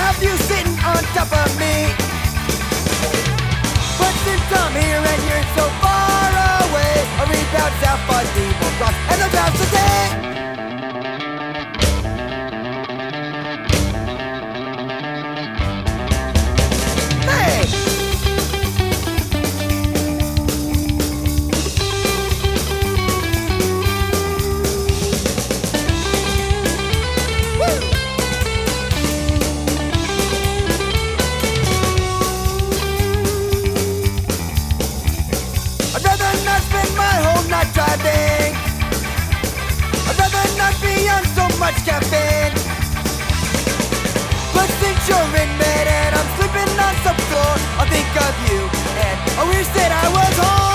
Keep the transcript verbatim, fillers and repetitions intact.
have you sitting on top of me. But since I'm here and you're so far away, I rebound south by Depot Cross and the bounce today. I'd rather not spend my whole night driving. I'd rather not be on so much caffeine. But since you're in bed and I'm sleeping on some floor, I'll think of you and I wish that I was home.